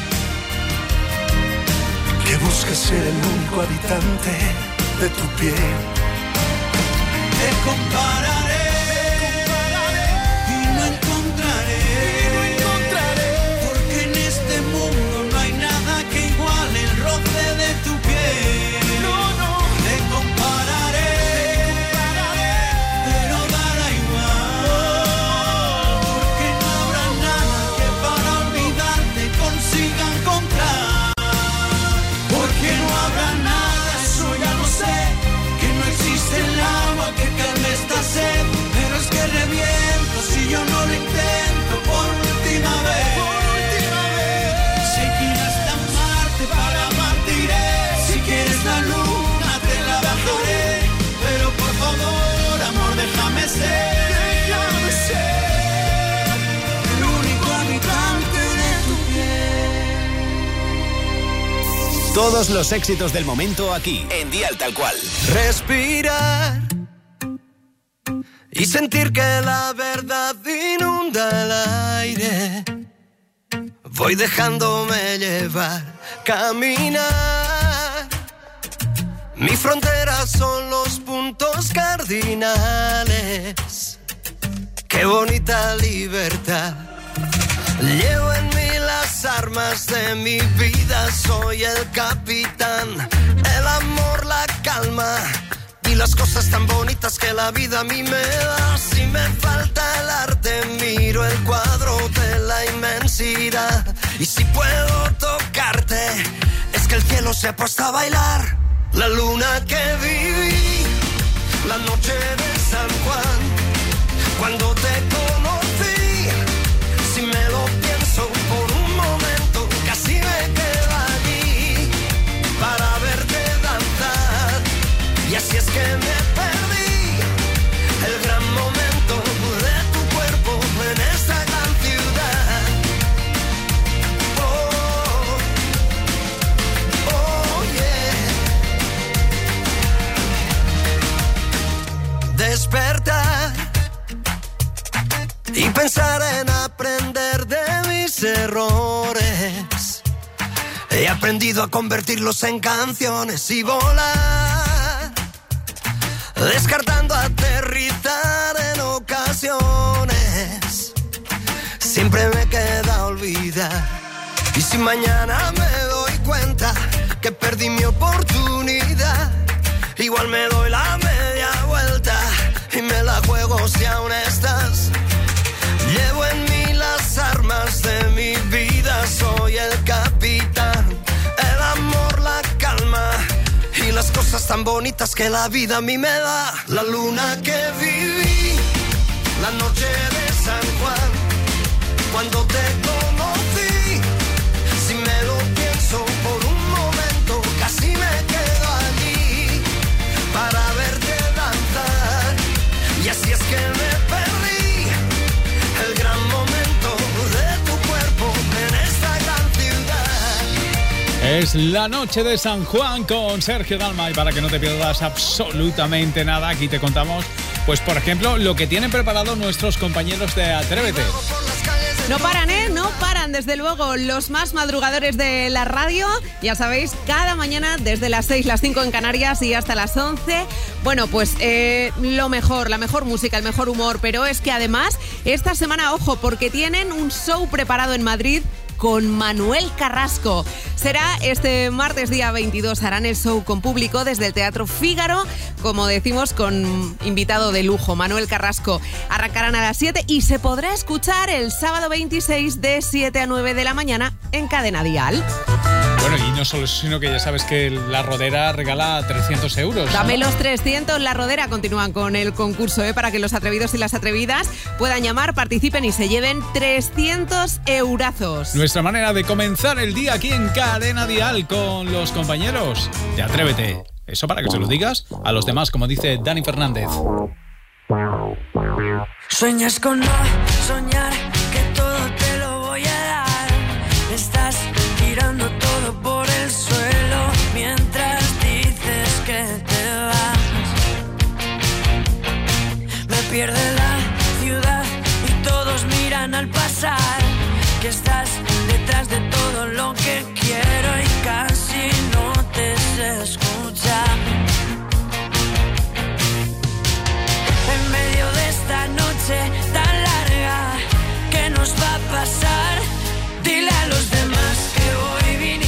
Speaker 9: que busca ser el único habitante de tu piel.
Speaker 17: Te compararé y no encontraré, porque en este mundo no hay nada que iguale el roce de tu piel. Te compararé, pero dará igual, porque no habrá nada que para olvidarte consiga encontrar.
Speaker 2: Todos los éxitos del momento aquí, en Dial Tal Cual.
Speaker 4: Respirar y sentir que la verdad inunda el aire. Voy dejándome llevar, caminar. Mi frontera son los puntos cardinales. Qué bonita libertad. Llevo en mí las armas de mi vida, soy el capitán. El amor, la calma y las cosas tan bonitas que la vida a mí me da. Si me falta el arte, miro el cuadro de la inmensidad. Y si puedo tocarte, es que el cielo se ha puesto a bailar. La luna que viví, la noche de San Juan, cuando te conocí, si me lo pienso por un momento, casi me quedo allí para verte danzar. Y así es que me perdí el gran momento de tu cuerpo en esta gran ciudad. Oh, oh yeah. Despertar y pensar en aprender de mis errores. He aprendido a convertirlos en canciones y volar, descartando aterrizar en ocasiones. Siempre me queda olvidar. Y si mañana me doy cuenta que perdí mi oportunidad, igual me doy la media vuelta y me la juego si aún estás. Llevo en mí las armas de mi vida, soy el capitán. El amor, la calma y las cosas tan bonitas que la vida a mí me da. La luna que viví, la noche de San Juan, cuando te conocí, si me lo pienso por un momento, casi me quedo allí para verte danzar. Y así es que me perdí el gran momento de tu cuerpo en esta gran ciudad.
Speaker 3: Es la noche de San Juan con Sergio Dalma, y para que no te pierdas absolutamente nada, aquí te contamos, pues por ejemplo, lo que tienen preparado nuestros compañeros de Atrévete.
Speaker 5: No paran, no paran, desde luego, los más madrugadores de la radio, ya sabéis, cada mañana desde las 6, las 5 en Canarias y hasta las 11. Bueno, pues lo mejor, la mejor música, el mejor humor, pero es que además esta semana, ojo, porque tienen un show preparado en Madrid con Manuel Carrasco. Será este martes día 22, harán el show con público desde el Teatro Fígaro, como decimos, con invitado de lujo, Manuel Carrasco. Arrancarán a las 7 y se podrá escuchar el sábado 26 de 7 a 9 de la mañana en Cadena Dial.
Speaker 3: Bueno, y no solo eso, sino que ya sabes que La Rodera regala 300 euros. ¿No?
Speaker 5: Dame los 300, La Rodera. Continúan con el concurso, para que los atrevidos y las atrevidas puedan llamar, participen y se lleven 300 eurazos.
Speaker 3: Nuestra manera de comenzar el día aquí en Cadena Dial con los compañeros de Atrévete. Eso para que se lo digas a los demás, como dice Dani Fernández.
Speaker 6: Sueñas con no soñar, que todo te lo voy a dar. Estás tirando todo por el suelo mientras dices que te vas. Me pierde la ciudad y todos miran al pasar, que estás detrás de todo lo que quiero y casi no te sé escuchar. En medio de esta noche tan larga, ¿qué nos va a pasar? Dile a los demás que voy viniendo.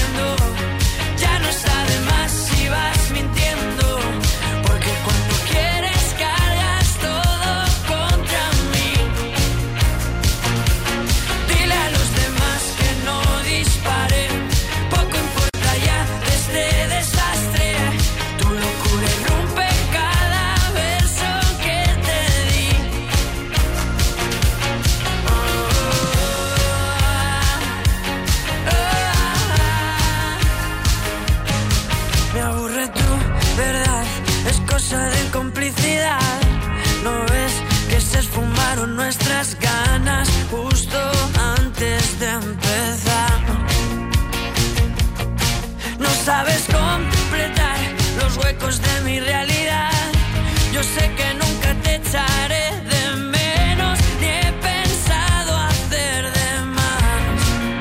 Speaker 6: sabes completar los huecos de mi realidad. Yo sé que nunca te echaré de menos, ni he pensado hacer de más.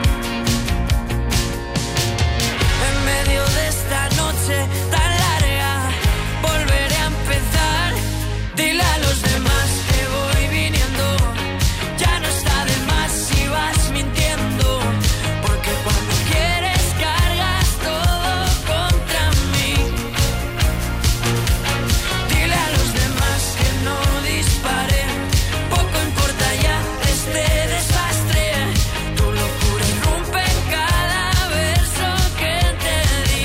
Speaker 6: En medio de esta noche tan larga, volveré a empezar. Dile a los demás que voy viniendo, ya no está de más si vas mintiendo, porque cuando quieres cargas todo contra mí. Dile a los demás que no disparen, poco importa ya este desastre. Tu locura irrumpe en cada verso que te di.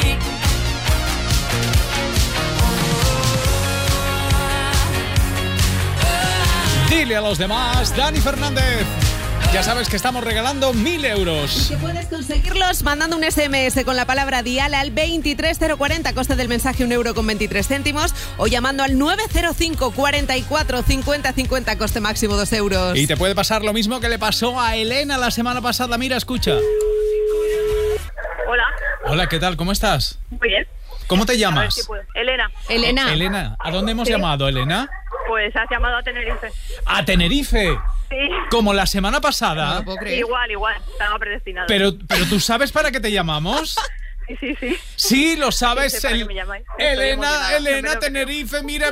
Speaker 3: Dile a los demás, Dani Fernández. Ya sabes que estamos regalando 1.000 euros.
Speaker 5: Y que puedes conseguirlos mandando un SMS con la palabra dial al 23040, coste del mensaje 1,23 €, o llamando al 905 44 50 50, coste máximo 2 euros.
Speaker 3: Y te puede pasar lo mismo que le pasó a Elena la semana pasada. Mira, escucha.
Speaker 18: Hola.
Speaker 3: Hola, ¿qué tal? ¿Cómo estás?
Speaker 18: Muy bien.
Speaker 3: ¿Cómo te
Speaker 18: A ver
Speaker 3: llamas?
Speaker 18: si puedo. Elena.
Speaker 3: Elena, ¿a dónde hemos
Speaker 18: Sí.
Speaker 3: llamado, Elena?
Speaker 18: Pues has llamado a Tenerife.
Speaker 3: A Tenerife.
Speaker 18: Sí.
Speaker 3: Como la semana pasada.
Speaker 18: Igual, estaba predestinado.
Speaker 3: Pero tú sabes para qué te llamamos.
Speaker 18: Sí.
Speaker 3: Sí, lo sabes.
Speaker 18: Sí, sé para qué me llamáis. Estoy
Speaker 3: Elena,
Speaker 18: emocionada.
Speaker 3: Tenerife, mira.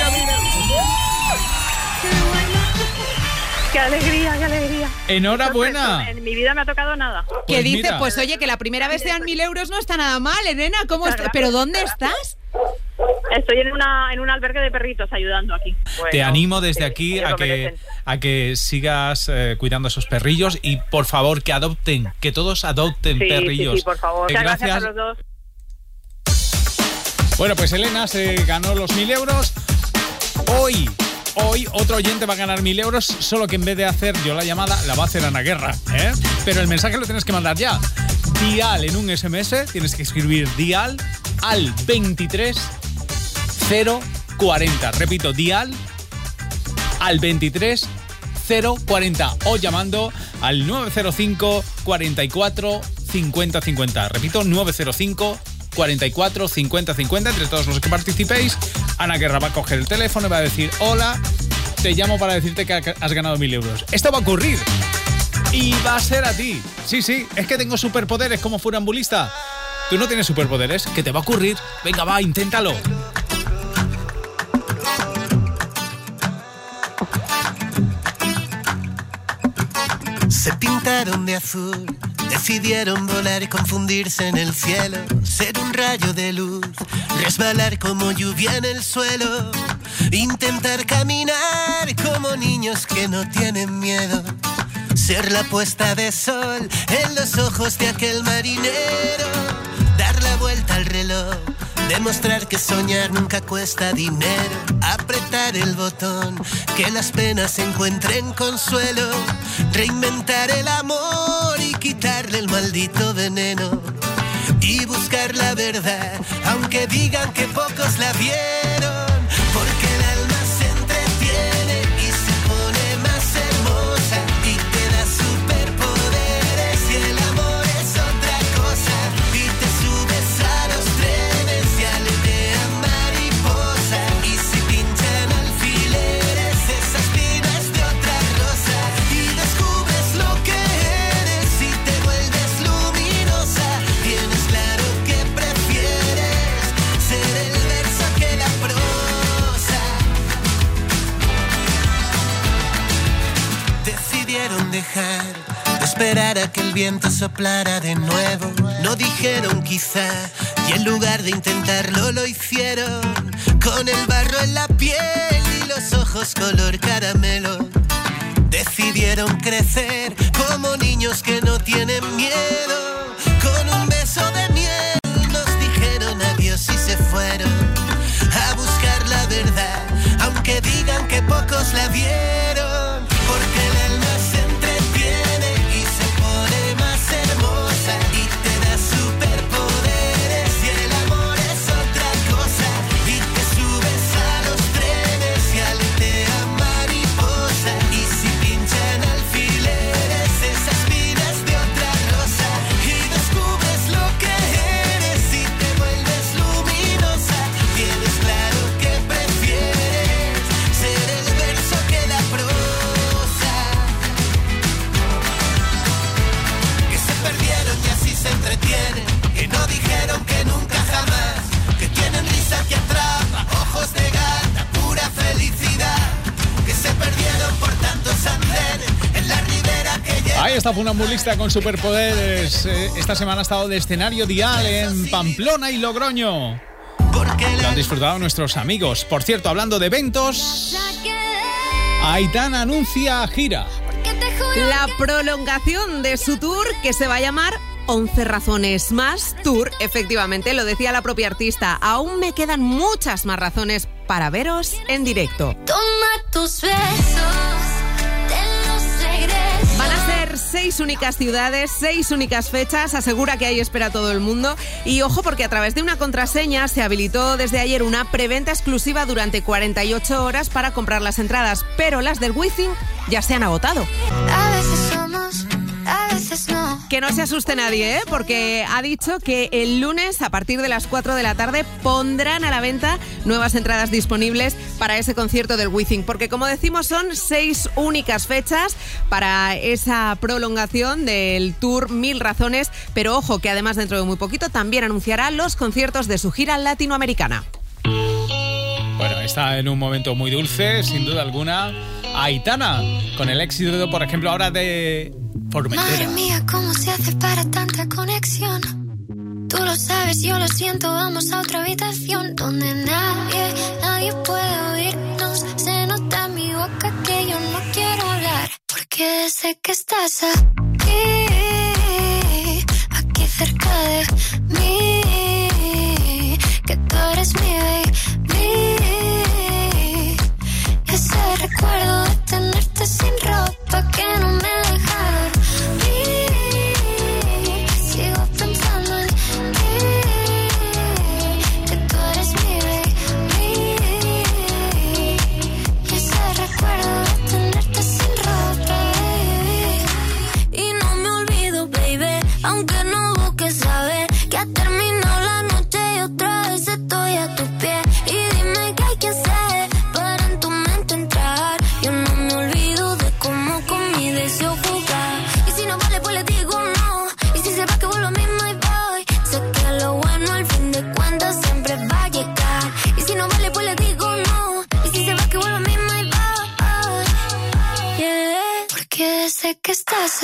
Speaker 18: ¡Qué alegría!
Speaker 3: Enhorabuena.
Speaker 18: En mi vida me ha tocado nada.
Speaker 5: ¿Qué
Speaker 3: Pues
Speaker 5: dice?
Speaker 3: mira.
Speaker 5: Pues oye, que la primera vez sean 1.000 euros no está nada mal, Elena. ¿Cómo estás? ¿Pero dónde estás?
Speaker 18: Estoy en un albergue de perritos ayudando aquí.
Speaker 3: Te animo desde aquí
Speaker 18: ellos
Speaker 3: a
Speaker 18: lo
Speaker 3: que,
Speaker 18: merecen.
Speaker 3: a que sigas cuidando a esos perrillos y por favor que adopten, que todos adopten perrillos.
Speaker 18: Sí, por favor. Muchas gracias a los dos.
Speaker 3: Bueno, pues Elena se ganó los 1.000 euros. Hoy otro oyente va a ganar 1.000 euros, solo que en vez de hacer yo la llamada, la va a hacer Ana Guerra, ¿eh? Pero el mensaje lo tienes que mandar ya. Dial en un SMS, tienes que escribir dial al 23040. Repito, dial al 23040 o llamando al 905 44 50 50. Repito, 905 44 50 50. Entre todos los que participéis, Ana Guerra va a coger el teléfono y va a decir: hola, te llamo para decirte que has ganado 1.000 euros. Esto va a ocurrir y va a ser a ti. Sí, es que tengo superpoderes como funambulista. Tú no tienes superpoderes, que te va a ocurrir. Venga, va, inténtalo.
Speaker 4: Se pintaron de azul, decidieron volar y confundirse en el cielo, ser un rayo de luz, resbalar como lluvia en el suelo, intentar caminar como niños que no tienen miedo, ser la puesta de sol en los ojos de aquel marinero, dar la vuelta al reloj, demostrar que soñar nunca cuesta dinero, apretar el botón, que las penas encuentren consuelo, reinventar el amor y quitarle el maldito veneno, y buscar la verdad, aunque digan que pocos la vieron, porque el alma se entretiene y se pone más hermosa, y te da superpoderes y el amor es otra cosa, y te subes a los trenes y aletean mariposa, y si pinchan alfileres esa espina es de otra rosa, y descubres lo que eres y te vuelves luminosa, tienes claro que prefieres ser el verso que la prosa. Decidieron dejar de esperar a que el viento soplara de nuevo, no dijeron quizá, y en lugar de intentarlo lo hicieron, con el barro en la piel y los ojos color caramelo. Decidieron crecer como niños que no tienen miedo, con un beso de miel nos dijeron adiós y se fueron a buscar la verdad, aunque digan que pocos la vieron, porque el alma se entretiene y se pone más hermosa, y te da superpoderes y el amor es otra cosa, y te subes a los trenes y aletean mariposa, y si pinchan alfileres esa espina es de otra rosa, y
Speaker 3: esta funambulista con superpoderes. Esta semana ha estado de escenario Dial en Pamplona y Logroño. Lo han disfrutado nuestros amigos. Por cierto, hablando de eventos, Aitana anuncia gira.
Speaker 5: La prolongación de su tour, que se va a llamar 11 razones más tour. Efectivamente, lo decía la propia artista. Aún me quedan muchas más razones para veros en directo.
Speaker 6: Toma tus besos, te los regreso.
Speaker 5: Van a ser 6 únicas ciudades, 6 únicas fechas. Asegura que ahí espera todo el mundo. Y ojo, porque a través de una contraseña se habilitó desde ayer una preventa exclusiva durante 48 horas para comprar las entradas. Pero las del Wizzing ya se han agotado.
Speaker 6: A veces somos, a veces no.
Speaker 5: Que no se asuste nadie, porque ha dicho que el lunes a partir de las 4 de la tarde pondrán a la venta nuevas entradas disponibles para ese concierto del Wizzing, porque como decimos son 6 únicas fechas para esa prolongación del tour 1000 razones, pero ojo que además dentro de muy poquito también anunciará los conciertos de su gira latinoamericana.
Speaker 3: Bueno, está en un momento muy dulce, sin duda alguna, Aitana, con el éxito, por ejemplo, ahora de Formentera.
Speaker 6: Madre mía, ¿cómo se hace para tanta conexión? Tú lo sabes, yo lo siento, vamos a otra habitación donde nadie puede oírnos. Se nota en mi boca que yo no quiero hablar, porque sé que estás aquí cerca de mí, que tú eres mi baby. Ese recuerdo de tenerte sin ropa que no me deja dormir. Sigo pensando en ti, que tú eres mi baby. Y ese recuerdo de tenerte sin ropa, baby. Y no me olvido, baby, aunque no busques saber que ha terminado la noche y otra vez estoy a tus pies. Y dime qué hay que hacer. Sé que estás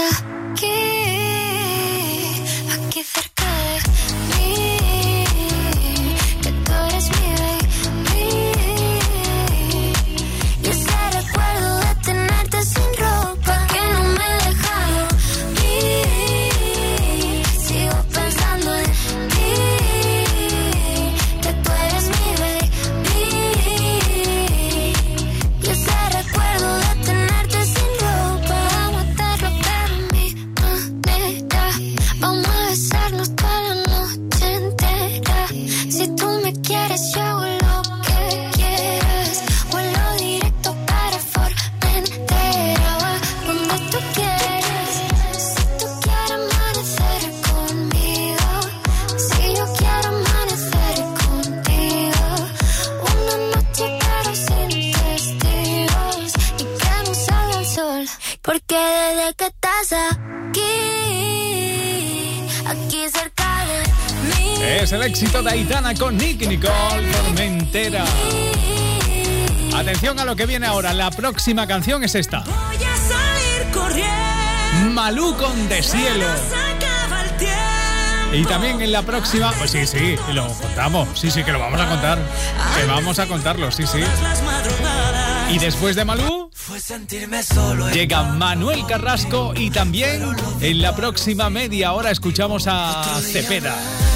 Speaker 6: aquí cerca de mí, que tú eres mi baby. Y ese recuerdo de tenerte sin ropa que no me deja dormir. Sigo pensando en ti, que tú eres mi baby. Y ese recuerdo de tenerte sin ropa. Vamos a besarnos toda la noche entera. Si tú me quieres, yo hago lo que quieras. Vuelo directo para Formentera, donde tú quieres. Si tú quieres amanecer conmigo, si yo quiero amanecer contigo. Una noche pero sin testigos y que no salga el sol, porque desde que estás aquí cerca de mí.
Speaker 3: Es el éxito de Aitana con Nicky Nicole, Formentera. Atención a lo que viene ahora. La próxima canción es esta.
Speaker 7: Voy a salir corriendo.
Speaker 3: Malú con De Cielo. Y también en la próxima, pues sí, lo contamos. Sí, que lo vamos a contar. Que vamos a contarlo, sí. Y después de Malú, llega Manuel Carrasco y también en la próxima media hora escuchamos a Cepeda.